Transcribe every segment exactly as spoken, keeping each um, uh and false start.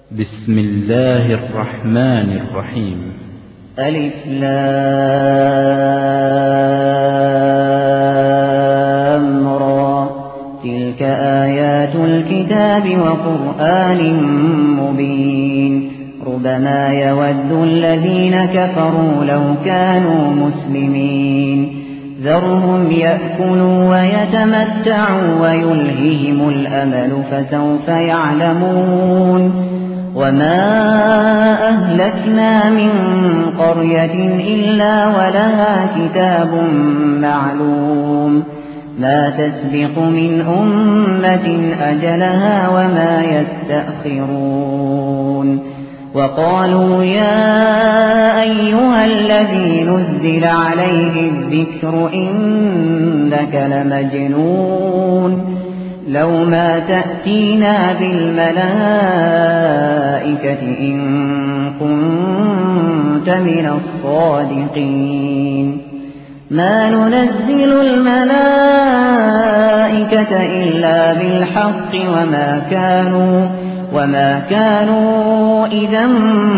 بسم الله الرحمن الرحيم. ألف لام را تلك آيات الكتاب وقرآن مبين ربما يود الذين كفروا لو كانوا مسلمين ذرهم يأكلوا ويتمتعوا ويلههم الأمل فسوف يعلمون وما أهلكنا من قرية إلا ولها كتاب معلوم ما تسبق من أمة أجلها وما يستأخرون وقالوا يا أيها الذي نزل عليه الذكر إنك لمجنون لو ما تأتينا بالملائكة إن كنت من الصادقين ما ننزل الملائكة إلا بالحق وما كانوا وما كانوا إذا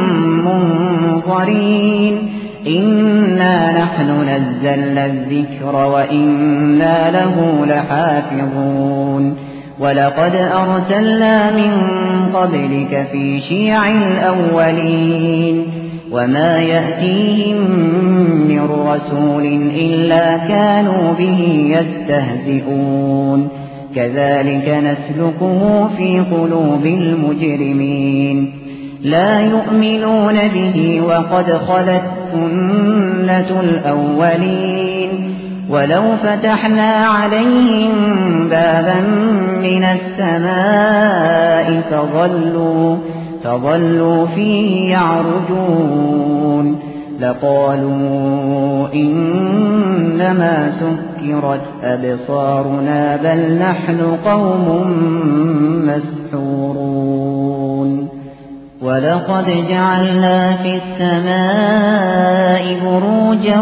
منظرين إنا نحن نزلنا الذكر وإنا له لحافظون ولقد أرسلنا من قبلك في شيع الأولين وما يأتيهم من رسول إلا كانوا به يستهزئون كذلك نسلكه في قلوب المجرمين لا يؤمنون به وقد خلت سنة الأولين ولو فتحنا عليهم بابا من السماء فظلوا, فظلوا فيه يعرجون لقالوا إنما سكرت أبصارنا بل نحن قوم مسحورون ولقد جعلنا في السماء بروجا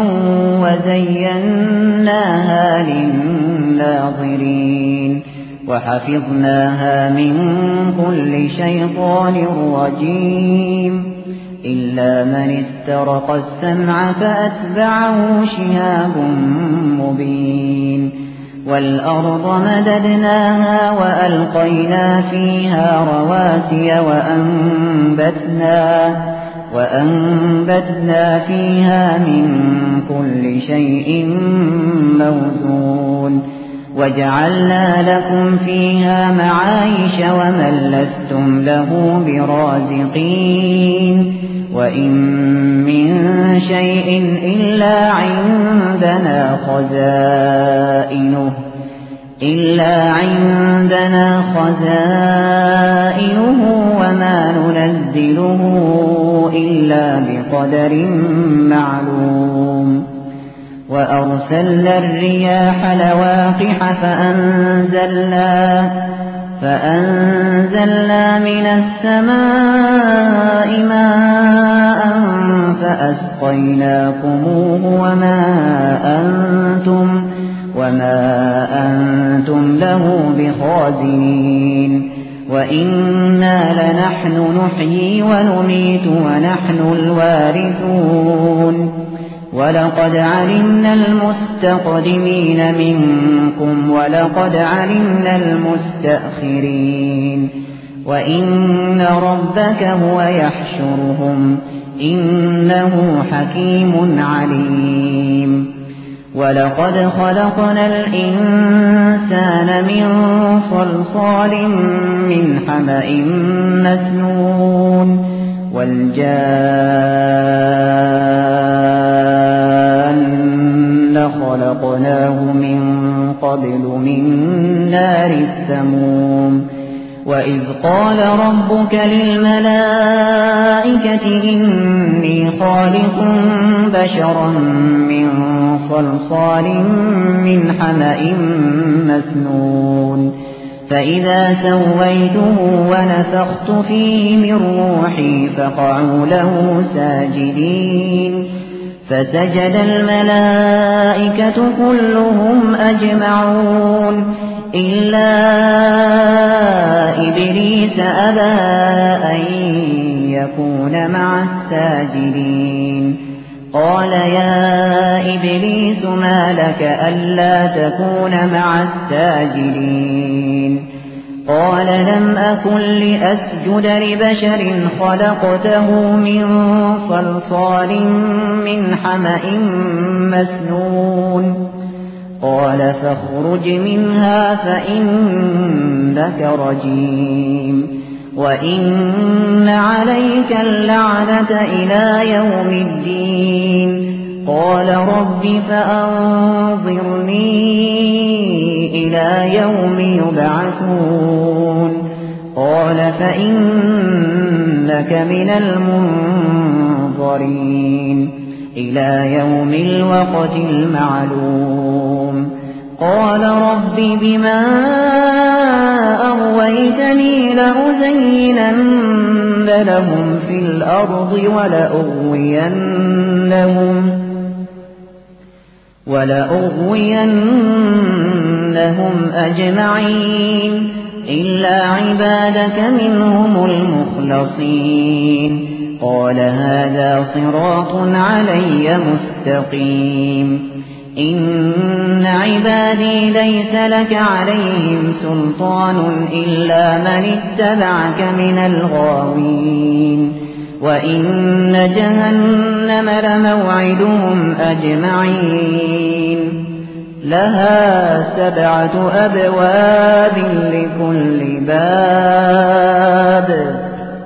وزيناها للناظرين وحفظناها من كل شيطان رجيم إلا من استرق السمع فأتبعه شهاب مبين والأرض مددناها وألقينا فيها رواسي وأنبتنا, وأنبتنا فيها من كل شيء موزون وجعلنا لكم فيها معايش ومن لستم له برازقين وإن من شيء إلا عندنا خزائنه إلا عندنا خزائنه وما ننزله إلا بقدر معلوم وأرسلنا الرياح لواقح فأنزلنا فأنزلنا من السماء ماء فأسقيناكموه وما أنتم, وما أنتم له بخازنين وإنا لنحن نحيي ونميت ونحن الوارثون ولقد علمنا المستقدمين منكم ولقد علمنا المستأخرين وإن ربك هو يحشرهم إنه حكيم عليم ولقد خلقنا الإنسان من صلصال من حمأ مسنون والجان خلقناه من قبل من نار السموم وإذ قال ربك للملائكة إني خالق بشرا من صلصال من حمأ مسنون فإذا سويته ونفخت فيه من روحي فقعوا له ساجدين فسجد الملائكة كلهم أجمعون إلا إبليس أبى أن لتكون مع الساجدين قال يا إبليس ما لك ألا تكون مع الساجدين قال لم أكن لأسجد لبشر خلقته من صلصال من حمأ مسنون قال فاخرج منها فإنك رجيم وإن عليك اللعنة إلى يوم الدين قال رب فأنظرني إلى يوم يبعثون قال فإنك من المنظرين إلى يوم الوقت المعلوم قال رب بما أغويتني لأزينن لهم في الأرض ولأغوينهم ولأغوينهم أجمعين إلا عبادك منهم المخلصين قال هذا صراط علي مستقيم إن عبادي ليس لك عليهم سلطان إلا من اتبعك من الغاوين وإن جهنم لموعدهم أجمعين لها سبعة أبواب لكل باب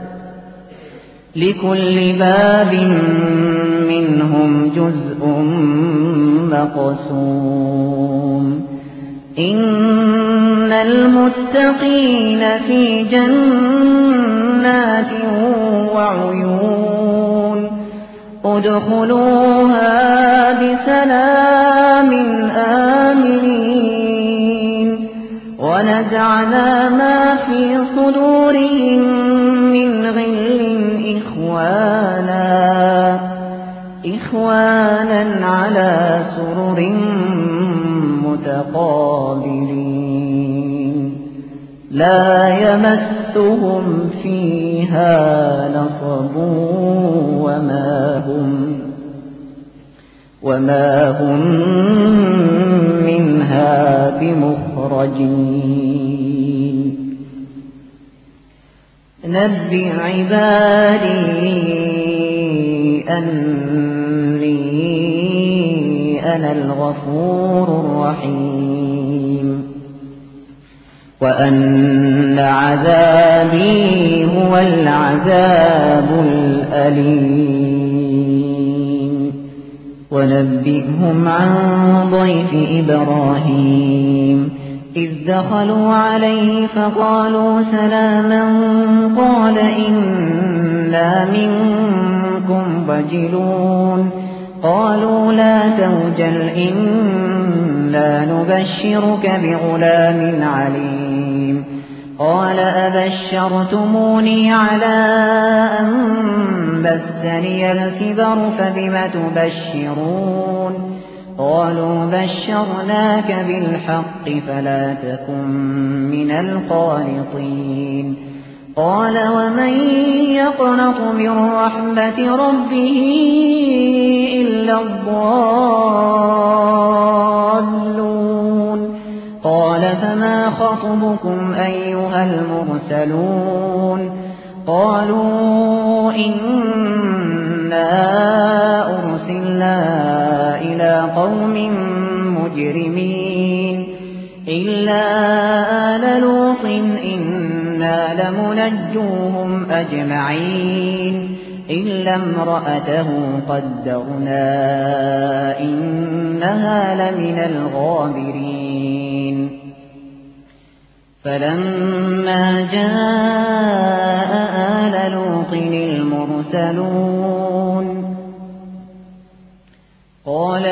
لكل باب منهم جزء مقسوم إن المتقين في جنات وعيون ادخلوها بسلام آمنين ونزعنا ما في صدورهم من غل إخوانا إخوانا على سرر متقابلين لا يمسهم فيها نصب وما هم وما هم منها بمخرجين نبئ عبادي أني أنا الغفور الرحيم وأن عذابي هو العذاب الأليم ونبئهم عن ضيف إبراهيم إذ دخلوا عليه فقالوا سلاما قال إنا منكم وجلون قالوا لا توجل إنا نبشرك بغلام عليم قال أبشرتموني على أن مسني الكبر فبم تبشرون قالوا بشرناك بالحق فلا تكن من القانطين قال ومن يقنط من رحمة ربه إلا الضالون قال فما خطبكم أيها المرسلون قالوا إنا أرسلنا إلى قوم مجرمين إلا آل لوط إنا لمنجوهم أجمعين إلا امرأته قدرنا إنها لمن الغابرين فلما جاء آل لوط المرسلون قال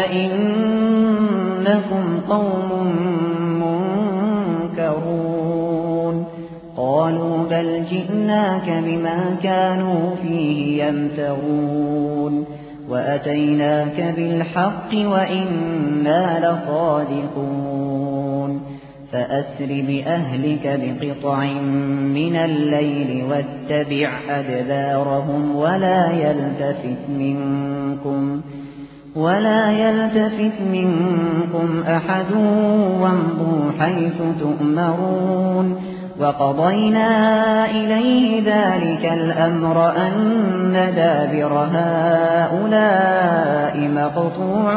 إنكم قوم منكرون قالوا بل جئناك بما كانوا فيه يمترون وأتيناك بالحق وإنا لصادقون فأسر بأهلك بقطع من الليل واتبع أدبارهم ولا يلتفت منكم ولا يلتفت منكم أحد وامضوا حيث تؤمرون وقضينا إليه ذلك الأمر أن دابر هؤلاء مقطوع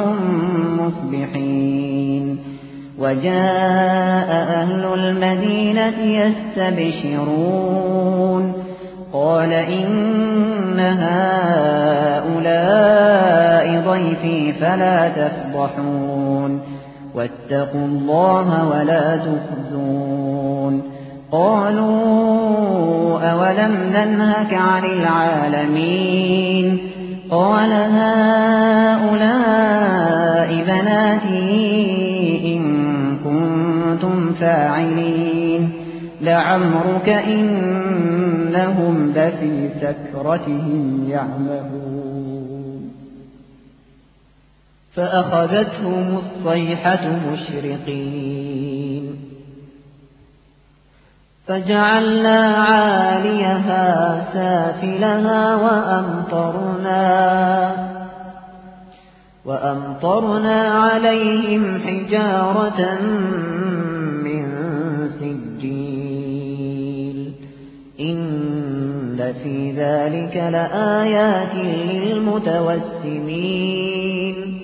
مصبحين وجاء أهل المدينة يستبشرون قال إن هؤلاء ضيفي فلا تفضحون واتقوا الله ولا تخزون قالوا أولم ننهك عن العالمين قال هؤلاء بناتي إن كنتم فاعلين لعمرك إنهم لفي سكرتهم يعمهون فأخذتهم الصيحة مشرقين فجعلنا عاليها سافلها وأمطرنا وأمطرنا عليهم حجارة من سجيل إن في ذلك لآيات للمتوسمين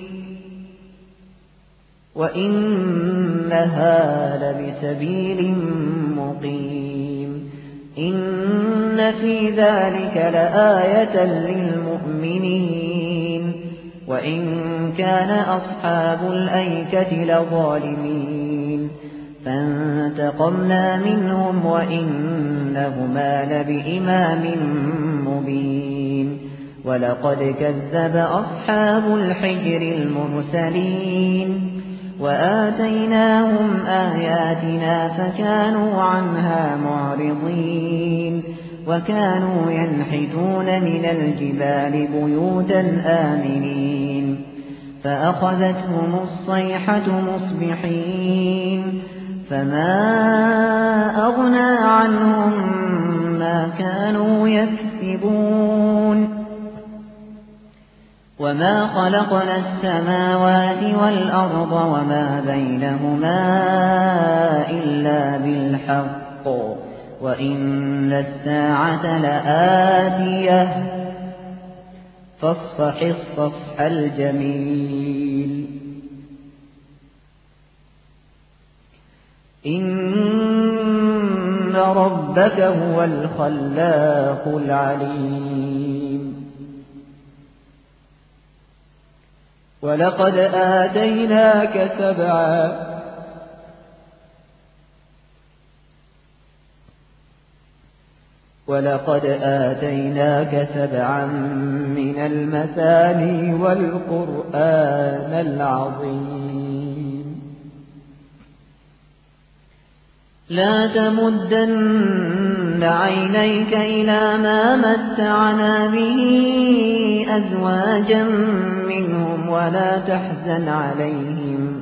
وإنها لبسبيل مقيم إن في ذلك لآية للمؤمنين وإن كان أصحاب الأيكة لظالمين فانتقمنا منهم وإنهما لبإمام مبين ولقد كذب أصحاب الحجر المرسلين وآتيناهم آياتنا فكانوا عنها معرضين وكانوا ينحتون من الجبال بيوتا آمنين فأخذتهم الصيحة مصبحين فما أغنى عنهم ما كانوا يكسبون وما خلقنا السماوات والأرض وما بينهما إلا بالحق وإن الساعة لآتية فاصفح الصفح الجميل إن ربك هو الخلاق العليم ولقد آتيناك سبعا ولقد آتيناك سبعا من المثاني والقرآن العظيم لا تمدن عينيك إلى ما متعنا به أزواجا منهم ولا تحزن عليهم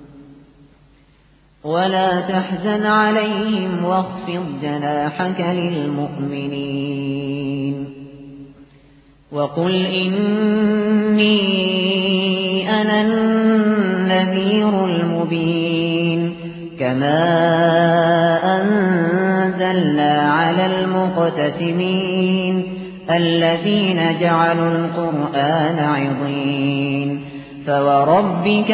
ولا تحزن عليهم واخفض جناحك للمؤمنين وقل إني أنا النذير المبين كما أنزلنا على المقتسمين الذين جعلوا القرآن عضين فوربك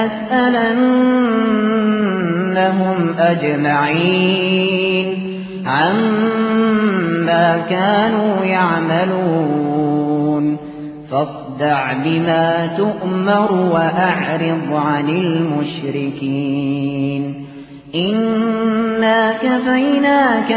لنسألنهم أجمعين عما كانوا يعملون فاصدع بما تؤمر وأعرض عن المشركين إنا كفيناك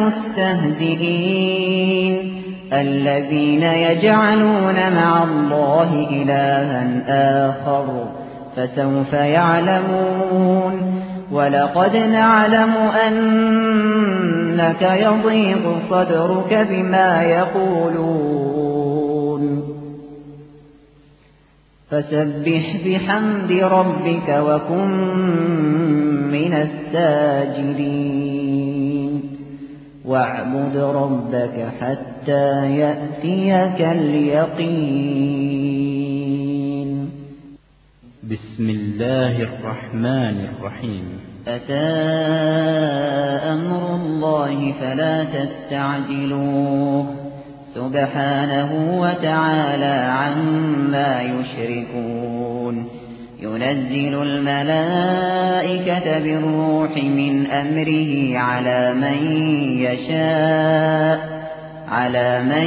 المستهزئين الذين يجعلون مع الله إلها آخر فسوف يعلمون ولقد نعلم أنك يضيق صدرك بما يقولون فسبح بحمد ربك وكن من الساجدين واعبد ربك حتى يأتيك اليقين. بسم الله الرحمن الرحيم. أتى أمر الله فلا تستعجلوه سبحانه وتعالى عما يشركون. ينزل الملائكة بالروح من أمره على من يشاء على من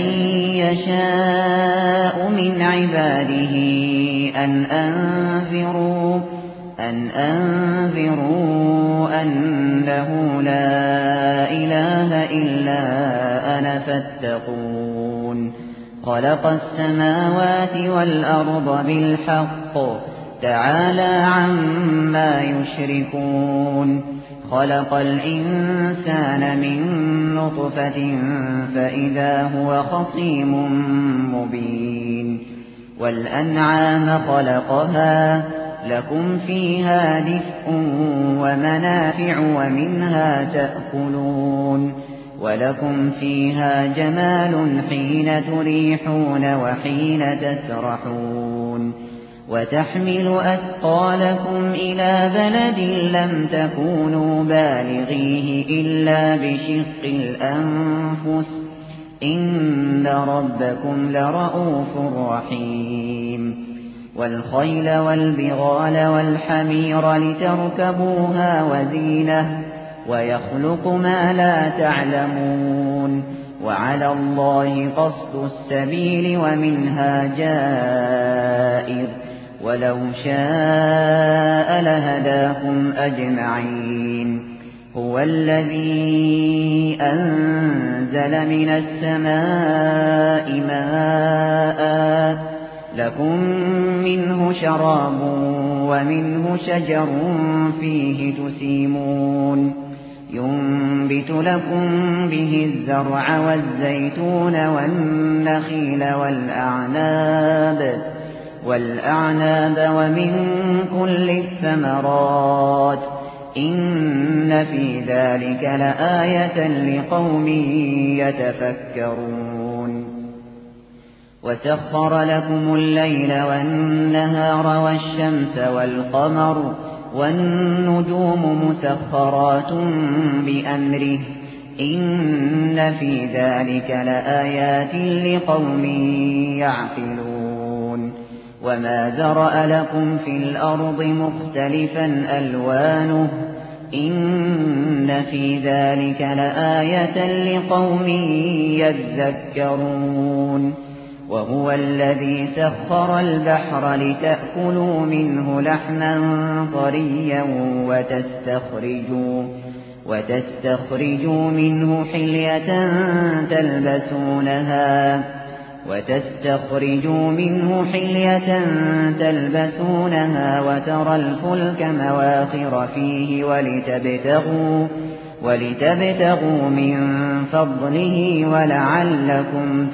يشاء من عباده أن أنذروا أن أنذروا أنه لا إله إلا أنا فاتقون. خلق السماوات والأرض بالحق تعالى عما يشركون. خلق الإنسان من نطفة فإذا هو خصيم مبين. والأنعام خلقها لكم فيها دفء ومنافع ومنها تأكلون. ولكم فيها جمال حين تريحون وحين تسرحون. وتحمل أثقالكم إلى بلد لم تكونوا بالغيه إلا بشق الأنفس إن ربكم لرءوف رحيم. والخيل والبغال والحمير لتركبوها وزينة ويخلق ما لا تعلمون. وعلى الله قصد السبيل ومنها جائر ولو شاء لهداكم أجمعين. هو الذي أنزل من السماء ماء لكم منه شراب ومنه شجر فيه تسيمون. ينبت لكم به الزرع والزيتون والنخيل والأعناب والأعناب ومن كل الثمرات إن في ذلك لآية لقوم يتفكرون. وسخر لكم الليل والنهار والشمس والقمر والنجوم مسخرات بأمره إن في ذلك لآيات لقوم يعقلون. وما ذرأ لكم في الأرض مختلفا ألوانه إن في ذلك لآية لقوم يذكرون. وهو الذي سخر البحر لتأكلوا منه لحما طريا وتستخرجوا, وتستخرجوا منه حلية تلبسونها وتستخرجوا منه حلية تلبسونها وترى الفلك مواخر فيه ولتبتغوا, ولتبتغوا من فضله ولعلكم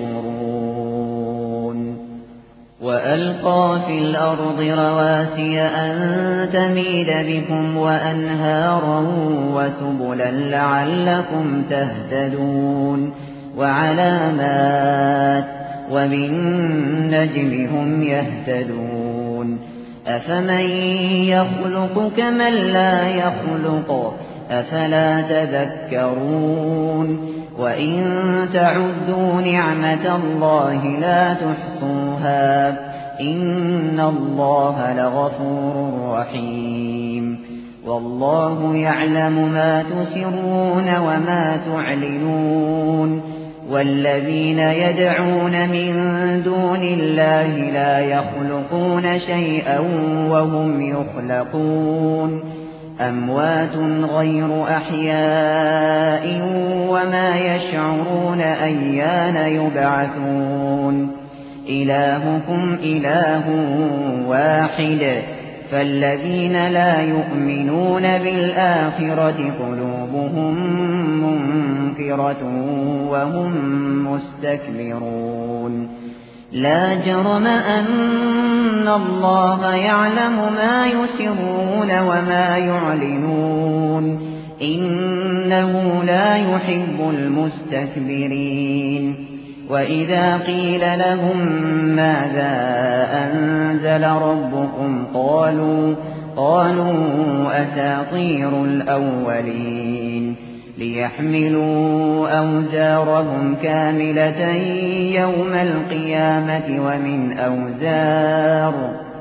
تشكرون. وألقى في الأرض رواسي أن تميد بكم وأنهارا وسبلا لعلكم تهتدون. وعلامات وبالنجم هم يهتدون. أفمن يخلق كمن لا يخلق أفلا تذكرون. وإن تعدوا نعمة الله لا تحصوها إن الله لغفور رحيم. والله يعلم ما تسرون وما تعلنون. والذين يدعون من دون الله لا يخلقون شيئا وهم يخلقون. أموات غير أحياء وما يشعرون أيان يبعثون. إلهكم إله واحد فالذين لا يؤمنون بالآخرة قلوبهم منكرة وهم مستكبرون. لا جرم أن الله يعلم ما يسرون وما يعلنون إنه لا يحب المستكبرين وإذا قيل لهم ماذا أنزل ربكم قالوا قالوا أساطير الأولين ليحملوا أوزارهم كاملة يوم القيامة ومن أوزار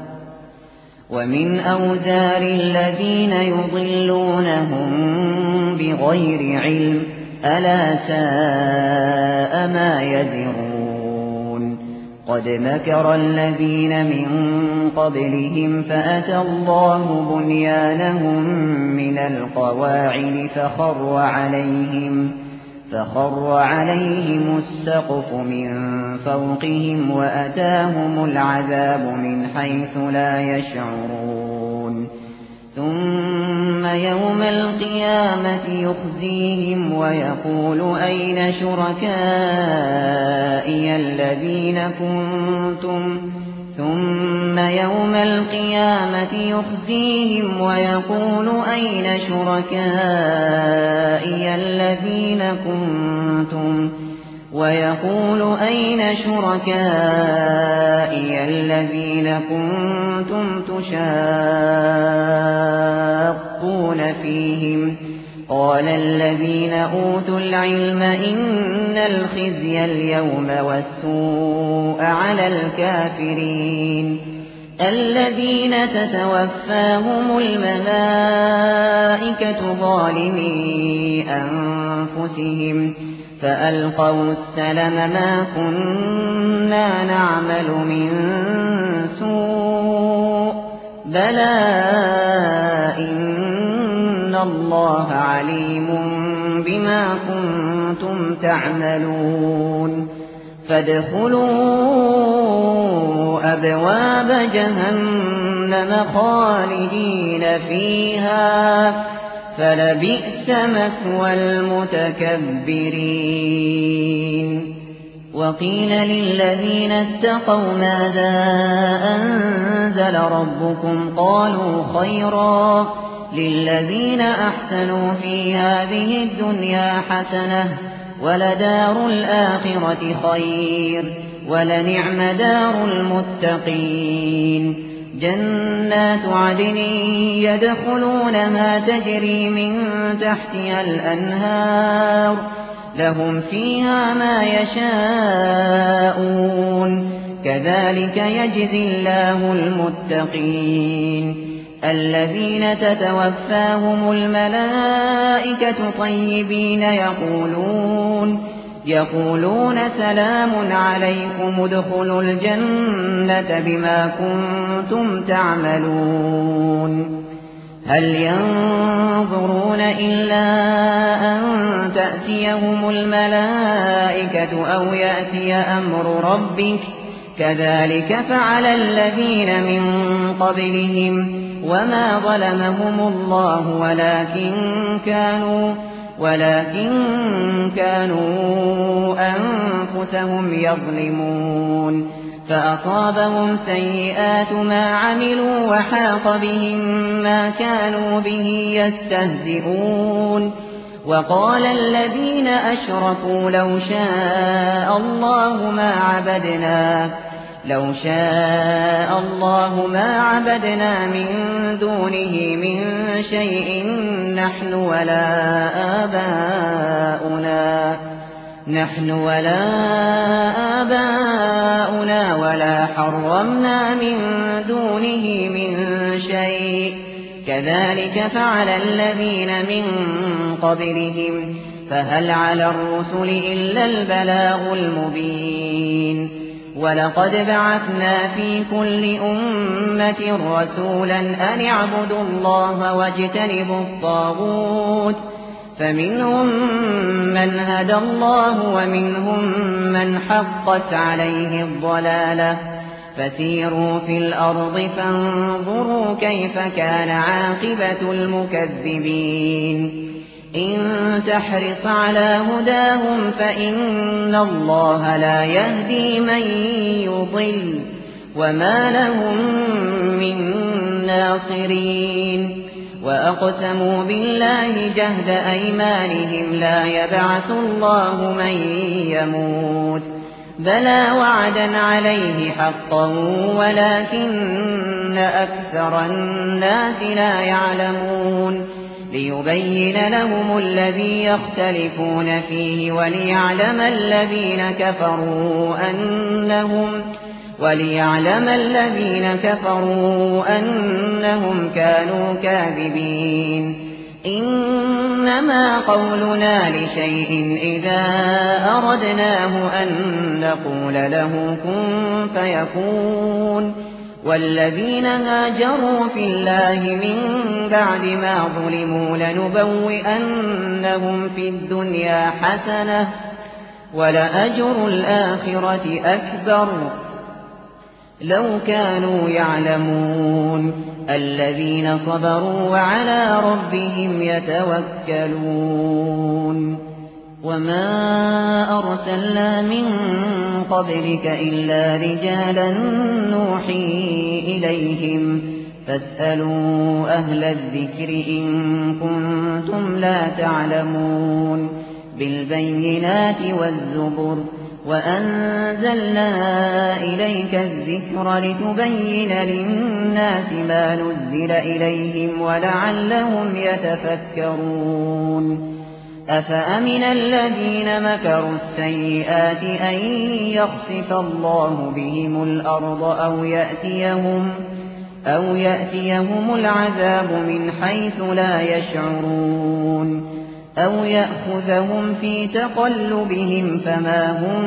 ومن أوزار الذين يضلونهم بغير علم ألا ساء ما يزرون قد مكر الذين من قبلهم فأتى الله بنيانهم من القواعد فخر عليهم فخر عليهم السقف من فوقهم وأتاهم العذاب من حيث لا يشعرون ثم يوم القيامة يخزيهم ويقول أين شركائي الذين كنتم ثم يوم القيامة يخزيهم ويقول أين شركائي الذين كنتم ويقول أين شركائي الذين كنتم تشاقون فيهم قال الذين أوتوا العلم إن الخزي اليوم والسوء على الكافرين الذين تتوفاهم الملائكة ظالمي أنفسهم فألقوا السلم ما كنا نعمل من سوء بلى إن الله عليم بما كنتم تعملون فادخلوا أبواب جهنم خالدين فيها فلبئس مثوى المتكبرين وقيل للذين اتقوا ماذا أنزل ربكم قالوا خيرا للذين أحسنوا في هذه الدنيا حسنة ولدار الآخرة خير ولنعم دار المتقين جنات عدن يدخلونها تجري من تحتها الأنهار لهم فيها ما يشاءون كذلك يجزي الله المتقين الذين تتوفاهم الملائكة طيبين يقولون يقولون سلام عليكم ادخلوا الجنة بما كنتم تعملون هل ينظرون إلا أن تأتيهم الملائكة أو يأتي أمر ربك كذلك فعل الذين من قبلهم وما ظلمهم الله ولكن كانوا ولكن كانوا أنفسهم يظلمون فأصابهم سيئات ما عملوا وحاق بهم ما كانوا به يستهزئون وقال الذين أشركوا لو شاء الله ما عبدنا لو شاء الله ما عبدنا من دونه من شيء نحن ولا آباؤنا نحن ولا آباؤنا ولا حرمنا من دونه من شيء كذلك فعل الذين من قبلهم فهل على الرسل إلا البلاغ المبين ولقد بعثنا في كل أمة رسولا أن اعبدوا الله واجتنبوا الطاغوت فمنهم من هدى الله ومنهم من حقت عليه الضلالة فسيروا في الأرض فانظروا كيف كان عاقبة المكذبين إن تحرص على هداهم فإن الله لا يهدي من يضل وما لهم من ناصرين وأقسموا بالله جهد أيمانهم لا يبعث الله من يموت بلى وعدا عليه حقا ولكن أكثر الناس لا يعلمون ليبين لهم الذي يختلفون فيه وليعلم الذين كفروا أنهم وليعلم الذين كفروا أنهم كانوا كاذبين إنما قولنا لشيء إذا أردناه أن نقول له كن فيكون والذين هاجروا في الله من بعد ما ظلموا لنبوئنهم في الدنيا حسنة ولأجر الآخرة أكبر لو كانوا يعلمون الذين صبروا وعلى ربهم يتوكلون وما أرسلنا من قبلك إلا رجالا نوحي إليهم فاسألوا أهل الذكر إن كنتم لا تعلمون بالبينات والزبر وأنزلنا إليك الذكر لتبين للناس ما نزل إليهم ولعلهم يتفكرون أفأمن الذين مكروا السيئات أن يخسف الله بهم الأرض أو يأتيهم, أو يأتيهم العذاب من حيث لا يشعرون أو يأخذهم في تقلبهم فما هم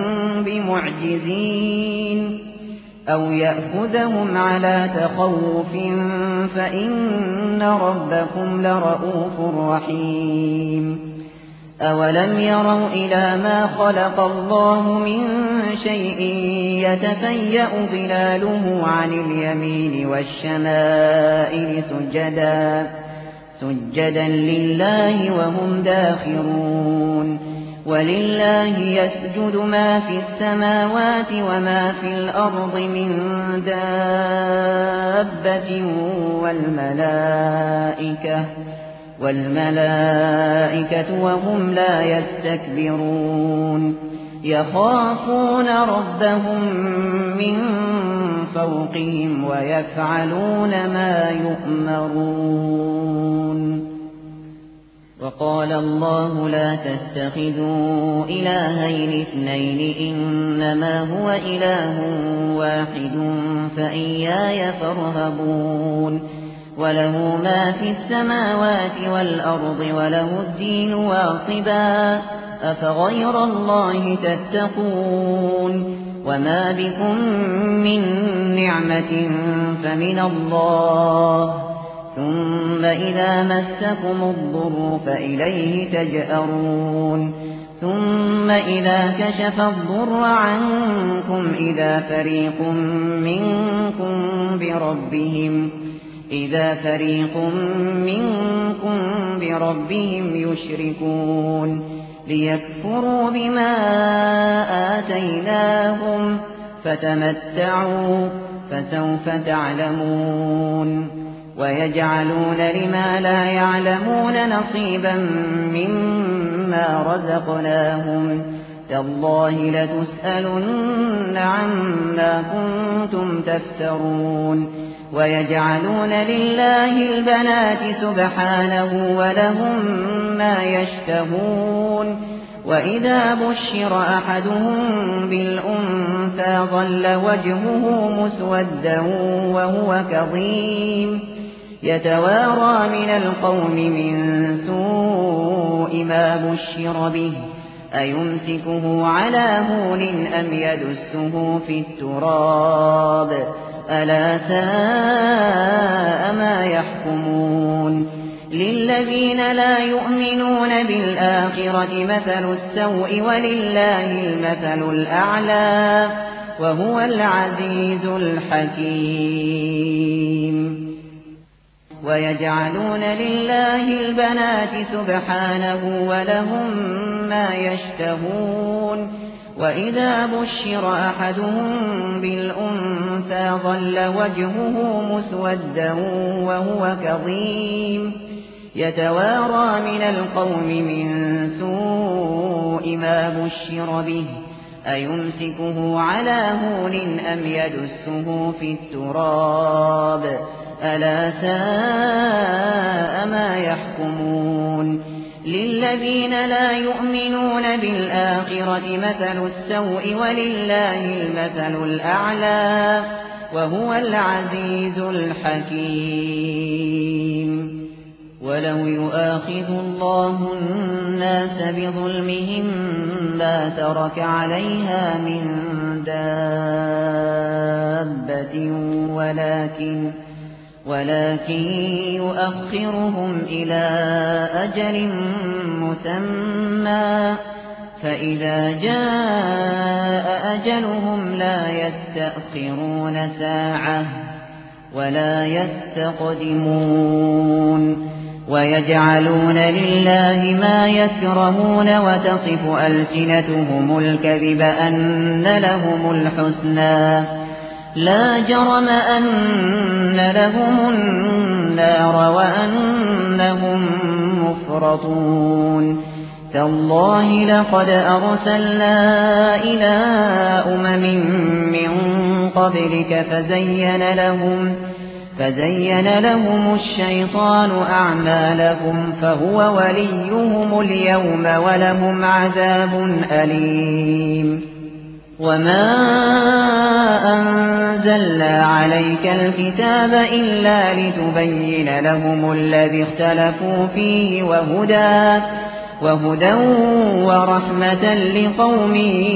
بمعجزين أو يأخذهم على تخوف فإن ربكم لرؤوف رحيم أولم يروا إلى ما خلق الله من شيء يتفيأ ظلاله عن اليمين والشمائل سجدا سجدا لله وهم داخرون ولله يسجد ما في السماوات وما في الأرض من دابة والملائكة والملائكة وهم لا يستكبرون يخافون ربهم من فوقهم ويفعلون ما يؤمرون وقال الله لا تتخذوا إلهين اثنين إنما هو إله واحد فإياي فارهبون وله ما في السماوات والأرض وله الدين واصبا أفغير الله تتقون وما بكم من نعمة فمن الله ثم إذا مسكم الضر فإليه تجأرون ثم إذا كشف الضر عنكم إذا فريق منكم بربهم إذا فريق منكم بربهم يشركون ليكفروا بما آتيناهم فتمتعوا فسوف تعلمون ويجعلون لما لا يعلمون نصيبا مما رزقناهم تالله لتسألن عما كنتم تفترون ويجعلون لله البنات سبحانه ولهم ما يشتهون وإذا بشر أحدهم بالأنثى ظل وجهه مسودا وهو كظيم يتوارى من القوم من سوء ما بشر به أيمسكه على هون أم يدسه في التراب ألا ساء ما يحكمون للذين لا يؤمنون بالآخرة مثل السوء ولله المثل الأعلى وهو العزيز الحكيم ويجعلون لله البنات سبحانه ولهم ما يشتهون وإذا بشر أحدهم بالأنثى ظل وجهه مسودا وهو كظيم يتوارى من القوم من سوء ما بشر به أيمسكه على هون أم يدسه في التراب ألا ساء ما يحكمون للذين لا يؤمنون بالآخرة مثل السوء ولله المثل الأعلى وهو العزيز الحكيم ولو يؤاخذ الله الناس بظلمهم ما ترك عليها من دابة ولكن ولكن يؤخرهم إلى أجل مسمى فإذا جاء أجلهم لا يستأخرون ساعة ولا يستقدمون ويجعلون لله ما يكرهون وتصف ألسنتهم الكذب أن لهم الحسنى لا جرم أن لهم النار وأنهم مفرطون تالله لقد أرسلنا إلى أمم من قبلك فزين لهم فزين لهم الشيطان أعمالهم فهو وليهم اليوم ولهم عذاب أليم وما أنزلنا عليك الكتاب إلا لتبين لهم الذي اختلفوا فيه وهدى وهدى ورحمة لقوم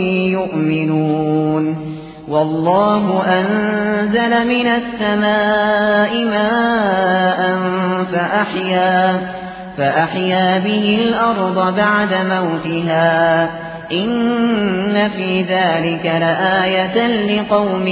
يؤمنون والله أنزل من السماء ماء فأحيا, فأحيا به الأرض بعد موتها إن في ذلك لآية لقوم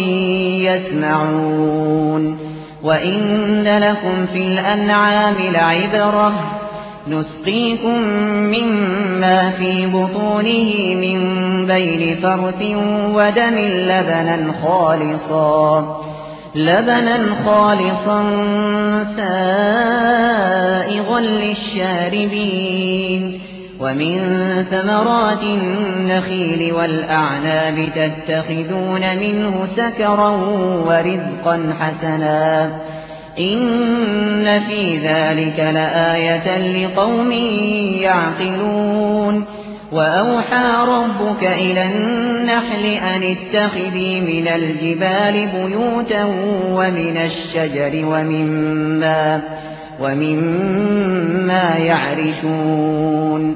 يسمعون وإن لكم في الأنعام لعبرة نسقيكم مما في بطونه من بين فرث ودم لبنا خالصا لبنا خالصا سائغا للشاربين ومن ثمرات النخيل والأعناب تتخذون منه سكرا ورزقا حسنا إن في ذلك لآية لقوم يعقلون وأوحى ربك إلى النحل أن اتخذي من الجبال بيوتا ومن الشجر ومما, ومما يعرشون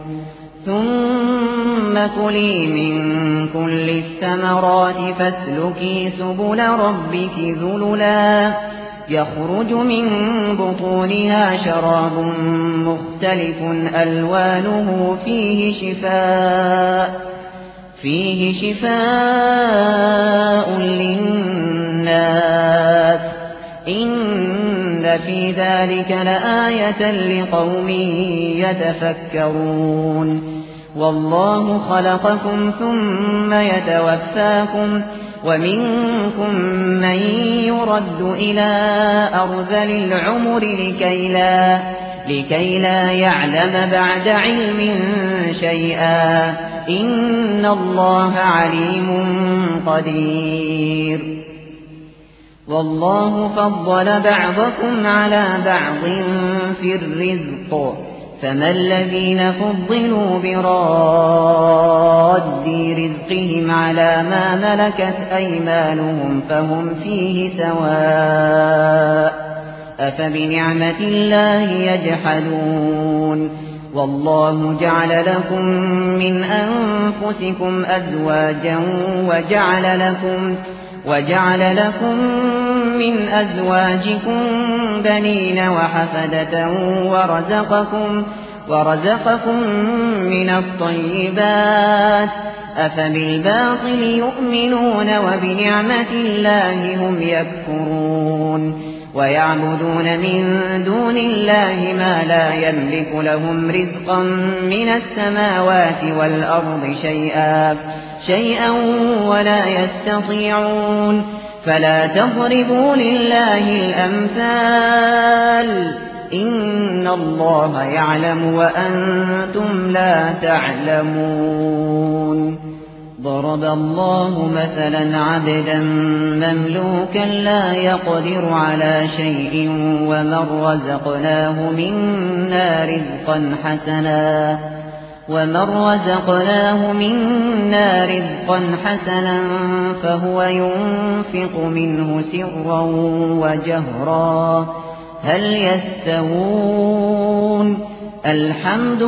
ثم كلي من كل الثمرات فاسلكي سبل ربك ذللا يخرج من بطونها شراب مختلف ألوانه فيه شفاء فيه شفاء للناس إن في ذلك لآية لقوم يتفكرون والله خلقكم ثم يتوفاكم ومنكم من يرد إلى أرذل العمر لكي لا, لكي لا يعلم بعد علم شيئا إن الله عليم قدير والله فضل بعضكم على بعض في الرزق فما الذين فضلوا براد رزقهم على ما ملكت أيمانهم فهم فيه سواء أفبنعمة الله يجحدون والله جعل لكم من أنفسكم أزواجا وجعل لكم, وجعل لكم من أزواجكم بنين وحفدة ورزقكم, ورزقكم من الطيبات أفبالباطل يؤمنون وبنعمة الله هم يكفرون ويعبدون من دون الله ما لا يملك لهم رزقا من السماوات والأرض شيئا شيئا ولا يستطيعون فلا تضربوا لله الأمثال إن الله يعلم وأنتم لا تعلمون ضرب الله مثلا عبدا مملوكا لا يقدر على شيء ومن رزقناه منا رزقا حسنا ومن رزقناه منا رزقا حسنا فهو ينفق منه سرا وجهرا هل يستوون الحمد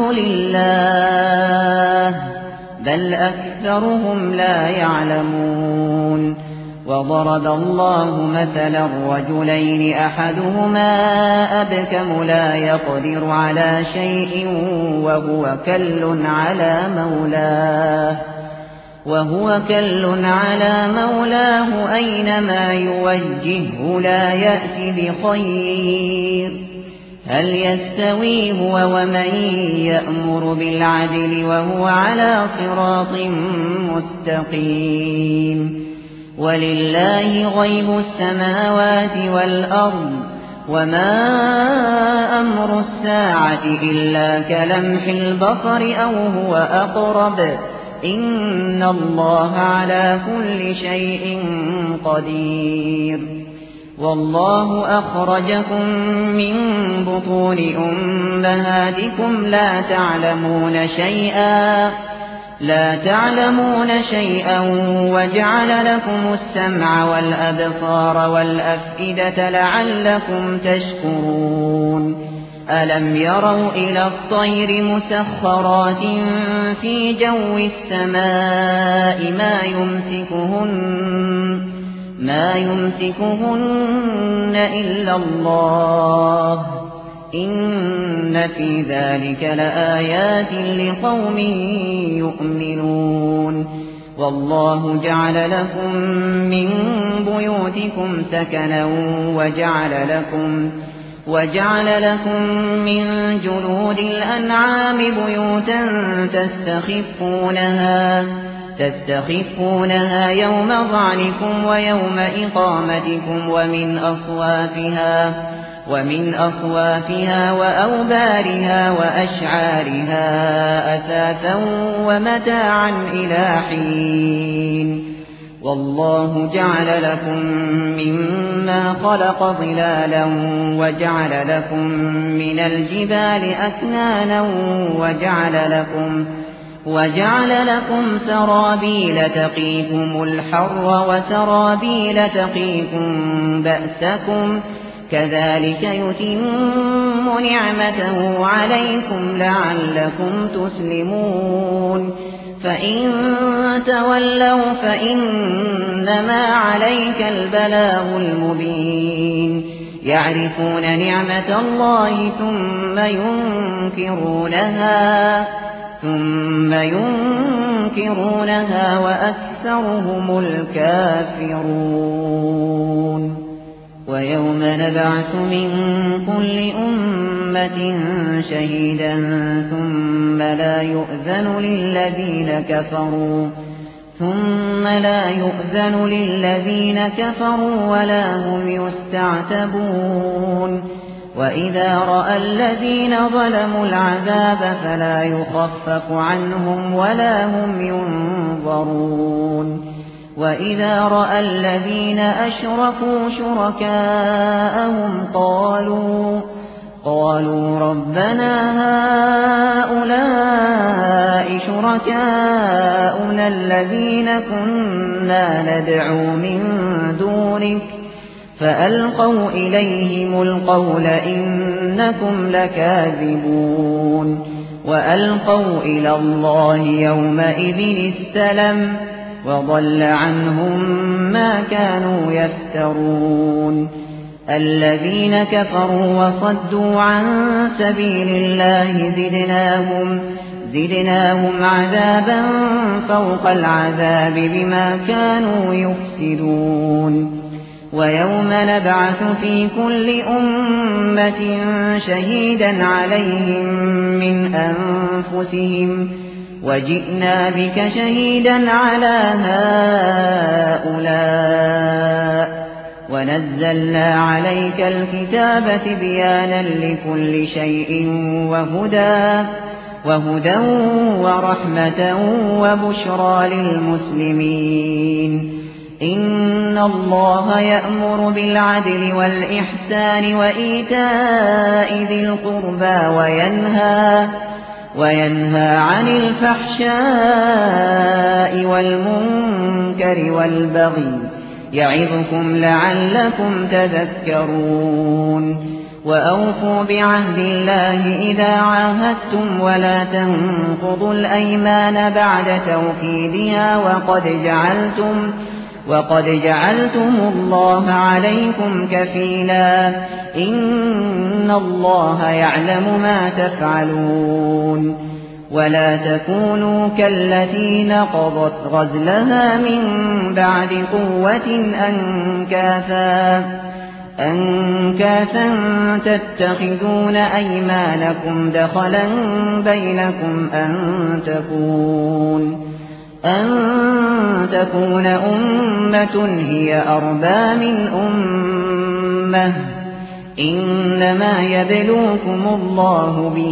لله بل أكثرهم لا يعلمون وضرب الله مثلا رجلين أحدهما أبكم لا يقدر على شيء وهو كل على مولاه وهو كل على مولاه أينما يوجهه لا يأتي بخير هل يستوي هو ومن يأمر بالعدل وهو على صراط مستقيم ولله غيب السماوات والأرض وما أمر الساعة إلا كلمح البصر أو هو أقرب إن الله على كل شيء قدير والله أخرجكم من بطون أمهاتكم لا تعلمون شيئا لا تعلمون شيئا وجعل لكم السمع والأبصار والأفئدة لعلكم تشكرون ألم يروا إلى الطير مسخرات في جو السماء ما يمسكهن ما يمسكهن إلا الله إن في ذلك لآيات لقوم يؤمنون والله جعل لكم من بيوتكم سكنا وجعل لكم وجعل لكم من جلود الأنعام بيوتا تستخفونها تستخفونها يوم ظعنكم ويوم إقامتكم ومن أصوافها ومن أصوافها وأوبارها وأشعارها أثاثا ومتاعا إلى حين والله جعل لكم مما خلق ظلالا وجعل لكم من الجبال أكنانا وجعل لكم وجعل لكم سرابيل تقيكم الحر وسرابيل تقيكم بأسكم كذلك يتم نعمته عليكم لعلكم تسلمون فإن تولوا فإنما عليك البلاغ المبين يعرفون نعمة الله ثم ينكرونها ثم ينكرونها وأكثرهم الكافرون ويوم نبعث من كل أمة شهيدا ثم لا يؤذن للذين كفروا ثم لا يؤذن للذين كفروا ولا هم يستعتبون وإذا رأى الذين ظلموا العذاب فلا يخفف عنهم ولا هم ينظرون وإذا رأى الذين أشركوا شركاءهم قالوا قالوا ربنا هؤلاء شركاؤنا الذين كنا ندعو من دونك فألقوا إليهم القول إنكم لكاذبون وألقوا إلى الله يومئذ السلم وضل عنهم ما كانوا يفترون الذين كفروا وصدوا عن سبيل الله زدناهم زدناهم عذابا فوق العذاب بما كانوا يفسدون ويوم نبعث في كل أمة شهيدا عليهم من أنفسهم وجئنا بك شهيدا على هؤلاء ونزلنا عليك الكتاب تبيانا لكل شيء وهدى وهدى ورحمة وبشرى للمسلمين. إن الله يأمر بالعدل والإحسان وإيتاء ذي القربى وينهى وينهى عن الفحشاء والمنكر والبغي يعظكم لعلكم تذكرون. وأوفوا بعهد الله إذا عاهدتم ولا تنقضوا الأيمان بعد توكيدها وقد جعلتم وقد جعلتم الله عليكم كفيلا إن الله يعلم ما تفعلون. ولا تكونوا كالتي نقضت غزلها من بعد قوة أنكاثا أنكاثا تتخذون أيمانكم دخلا بينكم أن تكون أن تكون أمة هي أربى من أمة إنما يبلوكم الله به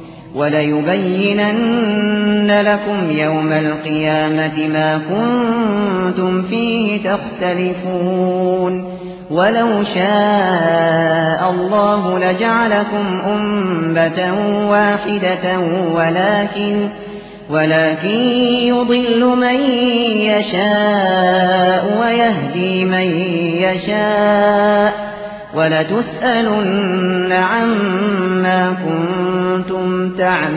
وليبينن لكم يوم القيامة ما كنتم فيه تختلفون. ولو شاء الله لجعلكم أمة واحدة ولكن ولكن يضل من يشاء ويهدي من يشاء ولتسألن عما كنتم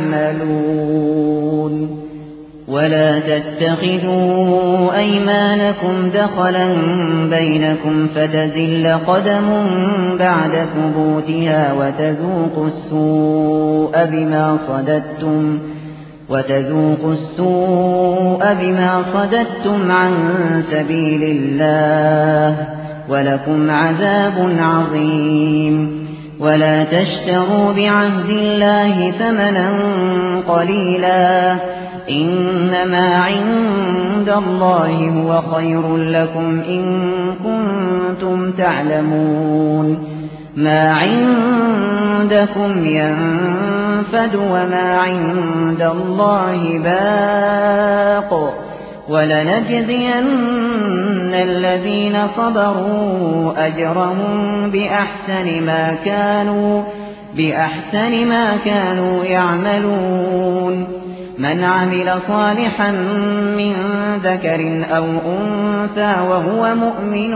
تعملون. ولا تتخذوا أيمانكم دخلا بينكم فتزل قدم بعد ثبوتها وتذوقوا السوء بما صددتم وتذوقوا السوء بما صددتم عن سبيل الله ولكم عذاب عظيم. ولا تشتروا بعهد الله ثمنا قليلا إنما عند الله هو خير لكم إن كنتم تعلمون. ما عندكم ينفد وما عند الله باق ولنجزين الذين صبروا أجرهم بأحسن ما كانوا بأحسن ما كانوا يعملون. من عمل صالحا من ذكر أو أنثى وهو مؤمن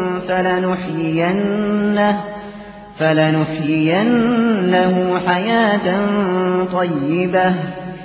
فلنحيينه فلنحيينه حياة طيبة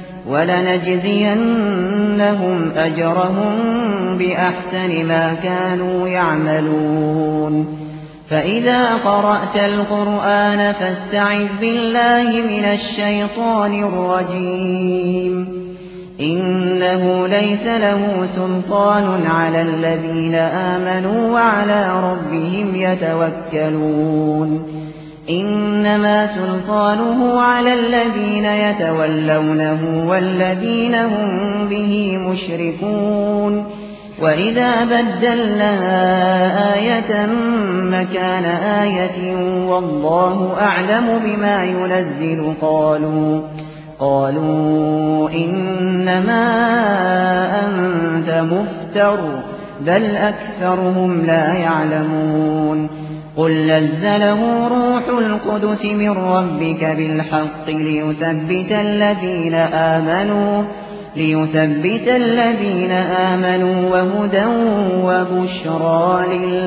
ولنجزينهم أجرهم بأحسن ما كانوا يعملون. فإذا قرأت القرآن فاستعذ بالله من الشيطان الرجيم. إنه ليس له سلطان على الذين آمنوا وعلى ربهم يتوكلون. إنما سلطانه على الذين يتولونه والذين هم به مشركون. وإذا بدلنا آية مكان آية والله أعلم بما ينزل قالوا قالوا إنما أنت مفتر بل أكثرهم لا يعلمون. قل نزله روح القدس من ربك بالحق ليثبت الذين آمنوا ليثبت الذين آمنوا وهدى وبشرى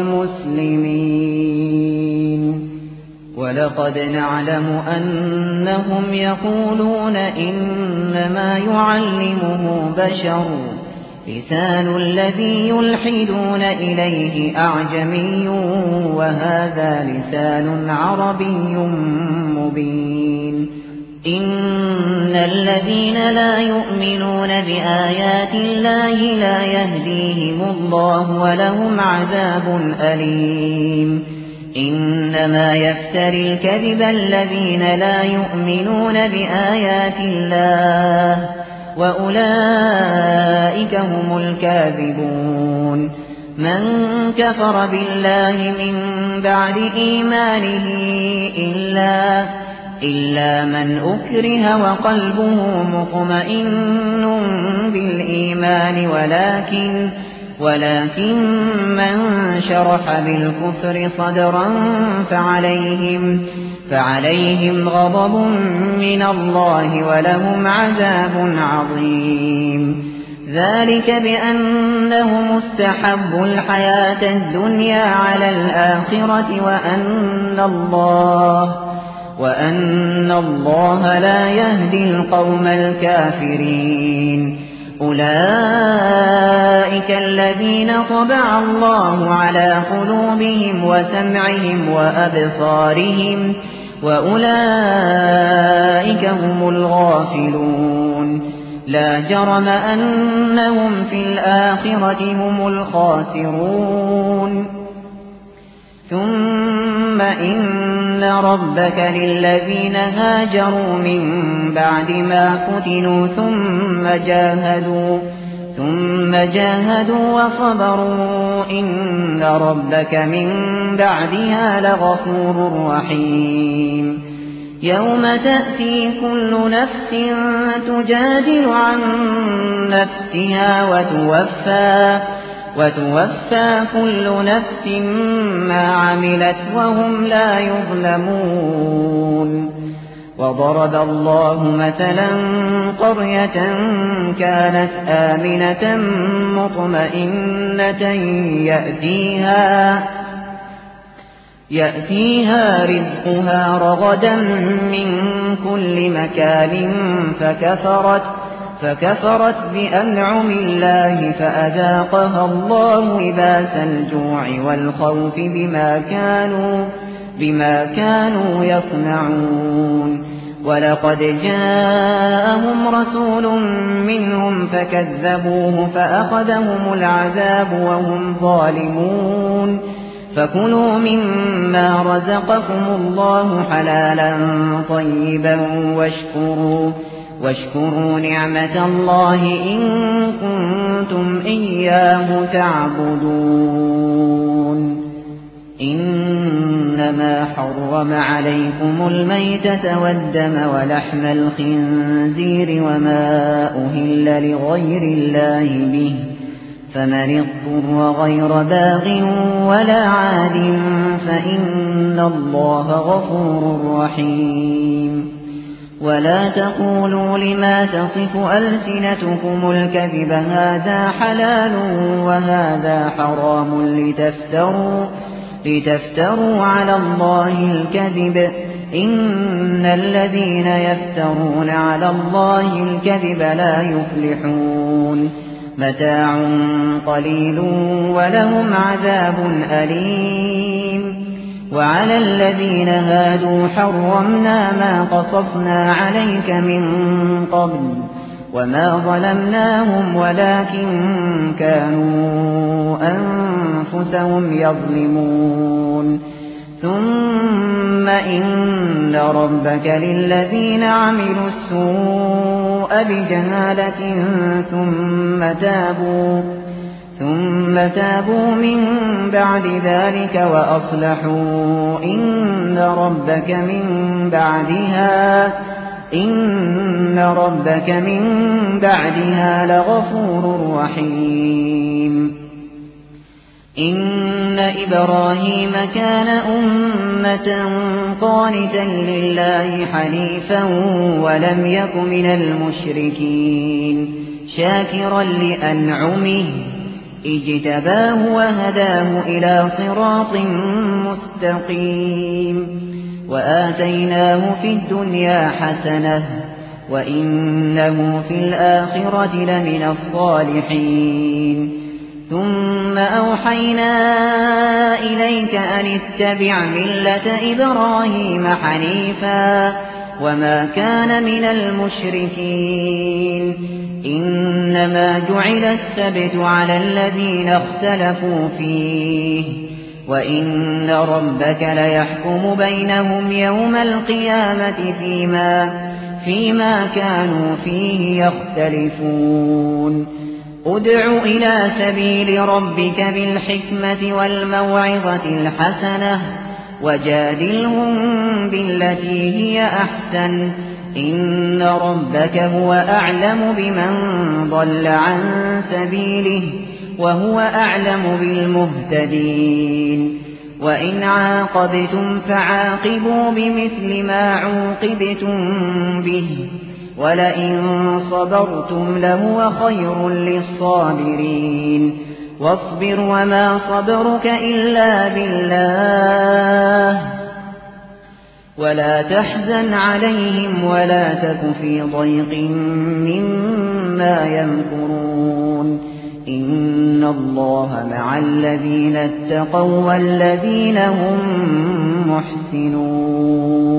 للمسلمين. ولقد نعلم أنهم يقولون إنما يعلمه بشر لسان الذي يلحدون إليه أعجمي وهذا لسان عربي مبين. إن الذين لا يؤمنون بآيات الله لا يهديهم الله ولهم عذاب أليم إنما يفتري الكذب الذين لا يؤمنون بآيات الله وأولئك هم الكاذبون من كفر بالله من بعد إيمانه إلا إلا من أكره وقلبه مطمئن بالإيمان ولكن ولكن من شرح بالكفر صدرا فعليهم فعليهم غضب من الله ولهم عذاب عظيم ذلك بأنهم استحبوا الحياة الدنيا على الآخرة وأن الله وأن الله لا يهدي القوم الكافرين أولئك الذين طبع الله على قلوبهم وسمعهم وأبصارهم وأولئك هم الغافلون لا جرم أنهم في الآخرة هم الخاسرون ثم إن ربك للذين هاجروا من بعد ما فتنوا ثم جاهدوا ثم جاهدوا وصبروا إن ربك من بعدها لغفور رحيم يوم تأتي كل نفس تجادل عن نفسها وتوفى وتوفى كل نفس ما عملت وهم لا يظلمون وضرب الله مثلا قرية كانت آمنة مطمئنة يأتيها يأتيها رزقها رغدا من كل مكان فكفرت فكفرت بأنعم الله فأذاقها الله لباس الجوع والخوف بما كانوا بما كانوا يصنعون ولقد جاءهم رسول منهم فكذبوه فأخذهم العذاب وهم ظالمون فكلوا مما رزقكم الله حلالا طيبا واشكروا واشكروا نعمة الله إن كنتم إياه تعبدون إنما حرم عليكم الميتة والدم ولحم الخنزير وما أهل لغير الله به فمن اضطر غير باغ ولا عاد فإن الله غفور رحيم ولا تقولوا لما تصف ألسنتكم الكذب هذا حلال وهذا حرام لتفتروا لتفتروا على الله الكذب إن الذين يفترون على الله الكذب لا يفلحون متاع قليل ولهم عذاب أليم وعلى الذين هادوا حرمنا ما قصصنا عليك من قبل وما ظلمناهم ولكن كانوا أنفسهم يظلمون ثم إن ربك للذين عملوا السوء بجهالة ثم تابوا ثم تابوا من بعد ذلك وأصلحوا إن ربك من بعدها إن ربك من بعدها لغفور رحيم إن إبراهيم كان أمة قانتا لله حنيفا ولم يك من المشركين شاكرا لأنعمه اجتباه وهداه إلى صراط مستقيم وآتيناه في الدنيا حسنة وإنه في الآخرة لمن الصالحين ثم أوحينا إليك أن اتبع ملة إبراهيم حنيفا وما كان من المشركين. إنما جعل السبت على الذين اختلفوا فيه، وإن ربك ليحكم بينهم يوم القيامة فيما, فيما كانوا فيه يختلفون. ادع إلى سبيل ربك بالحكمة والموعظة الحسنة وجادلهم بالتي هي أحسن، إن ربك هو أعلم بمن ضل عن سبيله وهو أعلم بالمهتدين. وإن عاقبتم فعاقبوا بمثل ما عوقبتم به، ولئن صبرتم لهو خير للصابرين. واصبر وما صبرك إلا بالله، ولا تحزن عليهم ولا تك في ضيق مما يمكرون. إن الله مع الذين اتقوا والذين هم محسنون.